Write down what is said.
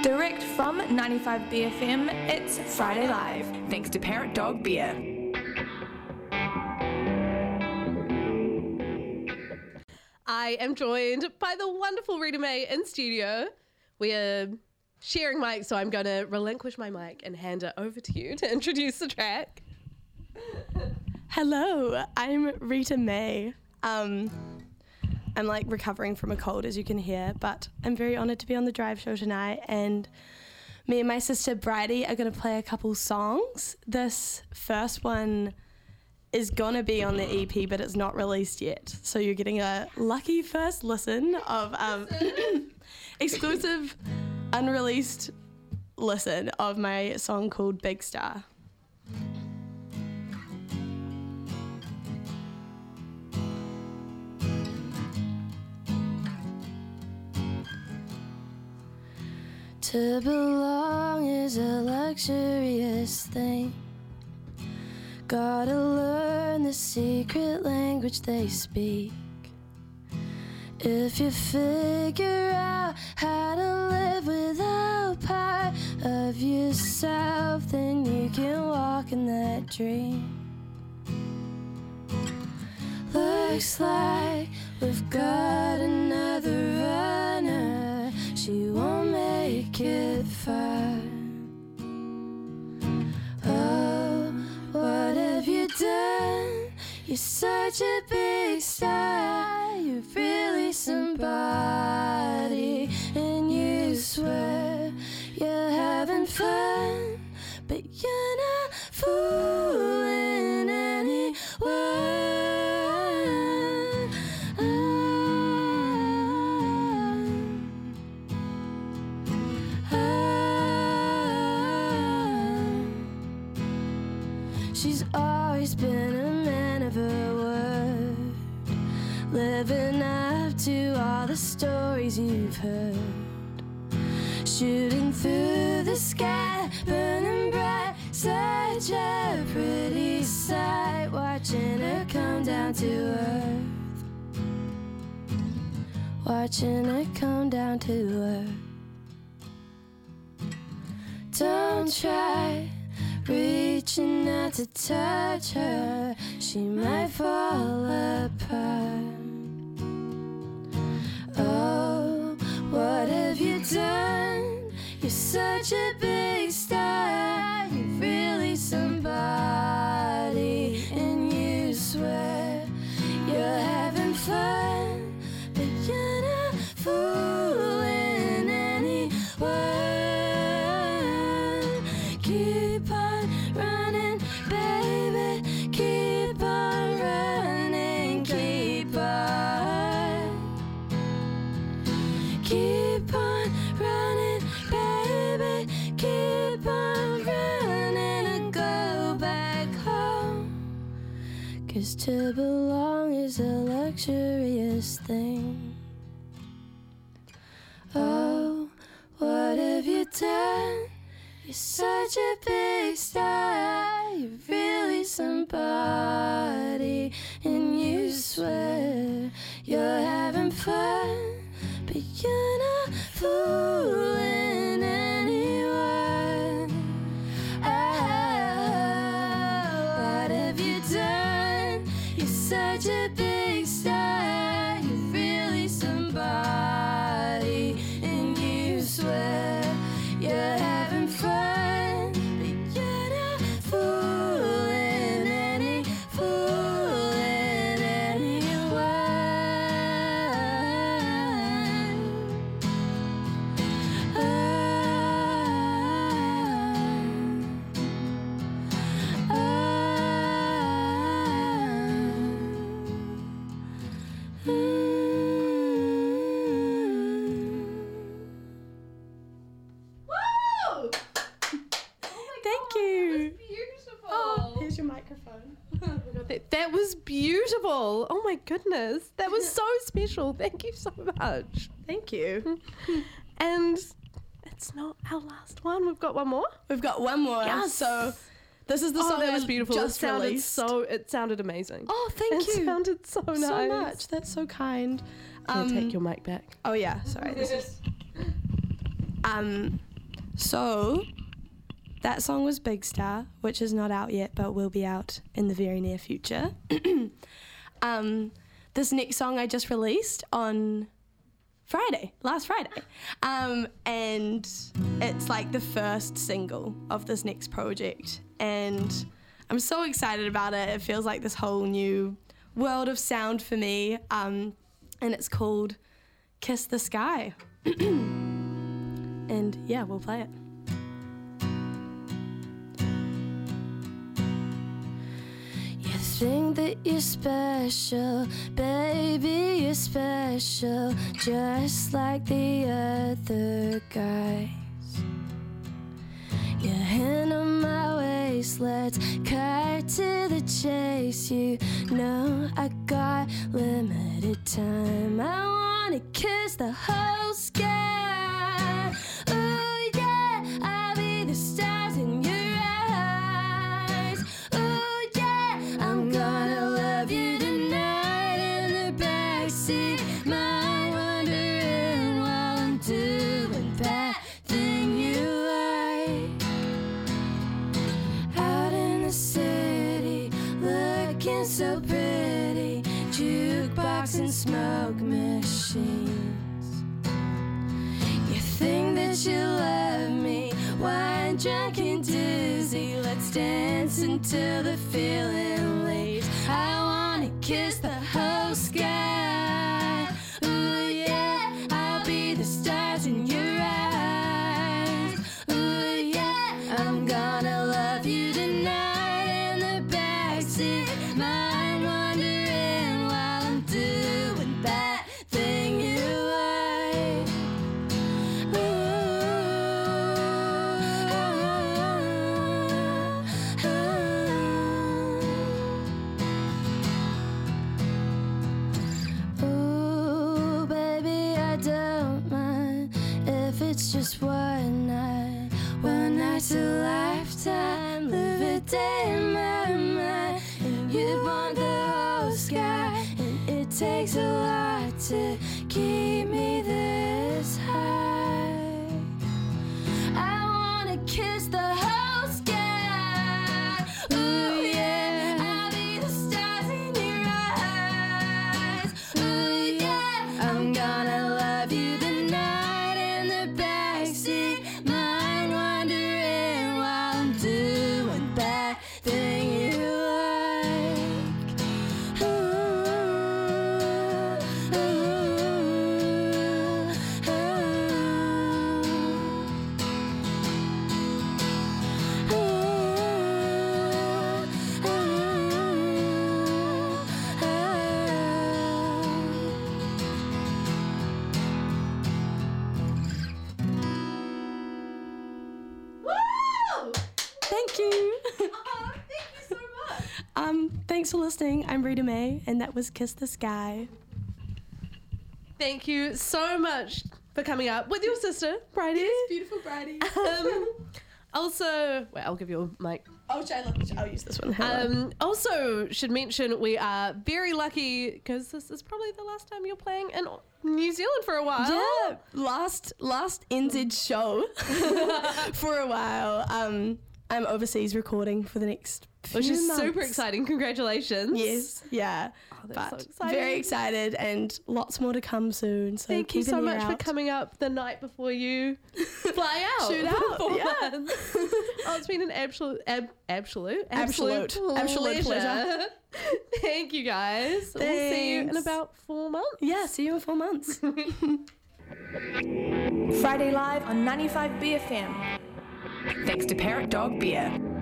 Direct from 95 BFM, it's Friday Live. Thanks to Parrot Dog Beer. I am joined by the wonderful Rita May in studio. We are sharing mics, so I'm going to relinquish my mic and hand it over to you to introduce the track. Hello, I'm Rita May. I'm like recovering from a cold, as you can hear, but I'm very honoured to be on the Drive show tonight, and me and my sister Bridie are going to play a couple songs. This first one is going to be on the EP, but it's not released yet, so you're getting a lucky first listen of exclusive unreleased listen of my song called Big Star. To belong is a luxurious thing. Gotta learn the secret language they speak. If you figure out how to live without part of yourself, then you can walk in that dream. Looks like we've got another runner. She won't make it far. Oh, what have you done? You're such a big star. You're really somebody, and you swear you're having fun, but you're not fooling anyone. She's always been a man of her word, living up to all the stories you've heard. Shooting through the sky, burning bright, such a pretty sight. Watching her come down to earth, watching her come down to earth. Don't try reaching out to touch her, she might fall apart. Oh, what have you done? You're such a big star. You're really somebody, and you swear you're having fun, but you're not fooling anyone. Keep on running, baby, keep on running, keep on. Keep on running, baby, keep on running and go back home. 'Cause to belong is a luxurious thing. Oh, what have you done? You're such a big star, you're really somebody, and you swear you're having fun, but you're not fooling anyone. Oh, what have you done? You're such a big star, you're really somebody, and you swear you're having fun, but you're not fooling anyone. Thank you. Beautiful. Oh, here's your microphone. That was beautiful. Oh my goodness. That was so special. Thank you so much. Thank you. And it's not our last one. We've got one more. We've got one more. Yes. So this is the song that was beautiful. Just sounded released. it sounded amazing. Oh, thank you. It sounded so nice. So much. That's so kind. Can I take your mic back? Oh yeah. Sorry. This is. So that song was Big Star, which is not out yet, but will be out in the very near future. This next song I just released on last Friday. And it's like the first single of this next project. And I'm so excited about it. It feels like this whole new world of sound for me. And it's called Kiss the Sky. And yeah, we'll play it. You think that you're special, baby, you're special, just like the other guys. Your hand on my waist, let's cut to the chase. You know I got limited time. I wanna kiss the whole sky. Ooh yeah, I'll be the stars in your eyes. Ooh yeah, I'm gonna love you tonight in the backseat. Mind wandering while I'm doing that thing you like. Out in the city, looking so pretty, jukebox and smoke machines. You think that you love me, wine drunk and dizzy. Let's dance until the feeling leaves. I wanna kiss the whole sky. Ooh yeah, I'll be the stars in your eyes. Ooh yeah, I'm gonna love you tonight in the backseat. Mind wandering while I'm doing that thing you like. Ooh, baby, I don't mind if it's just one night's a lifetime. Live a day in my mind, and you'd want the whole sky. And it takes a lot to keep me this high. I wanna kiss the whole sky. Ooh yeah, I'll be the stars in your eyes. Ooh yeah, I'm gonna love you tonight in the backseat. Mind wandering while I'm doing that thing you like. Ooh, ooh, Thank you. Thank you so much. Thanks for listening. I'm Rita May, and that was Kiss the Sky. Thank you so much for coming up with your sister, Bridie. Beautiful Bridie. Also, I'll give you a mic. I'll use this one. Also, should mention we are very lucky because this is probably the last time you're playing in New Zealand for a while. Yeah, last NZ show for a while. I'm overseas recording for the next few Which is months. super exciting. Congratulations. Yes, yeah. that's But so exciting. very excited and lots more to come soon. So Thank you keep so an ear much for out. coming up the night before you fly out. Shoot out, for yeah. once. Oh, it's been an absolute pleasure. Thank you guys. We'll see you in Thanks. about 4 months. Yeah, see you in 4 months. Friday Live on 95 BFM. Thanks to Parrot Dog Beer.